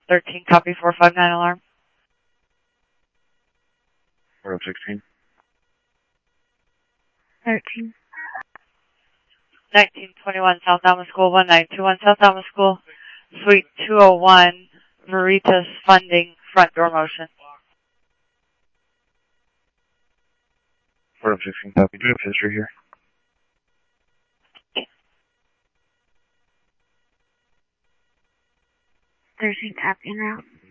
13, copy 459 alarm. Port of 16. 13. 1921 South Alma School, 1921 South Alma School, Suite 201, Veritas Funding, front door motion. Port of 16, copy. Do you have history here? 13, copy now.